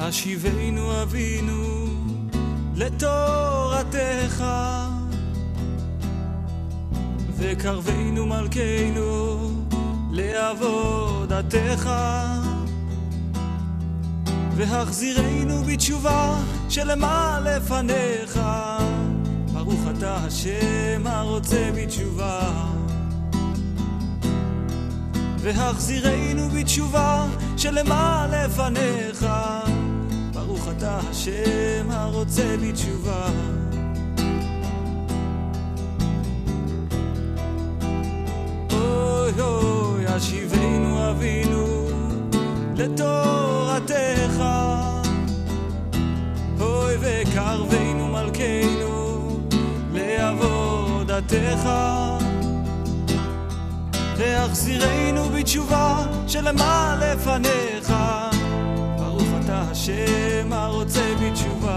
השיבנו אבינו לתורתך, וקרבנו מלכנו לעבודתך, והחזירנו בתשובה שלמה לפניך. ברוך אתה השם הרוצה בתשובה, והחזירנו בתשובה שלמה לפניך. ברוך אתה השם הרוצה בתשובה. אוי אוי השיבנו אבינו לתורתך, אוי וקרבנו מלכנו לעבודתך, והחזירנו בתשובה שלמה לפניך. ברוך אתה השם הרוצה בתשובה,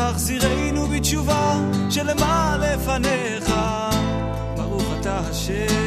והחזירנו בתשובה שלמה לפניך. ברוך אתה השם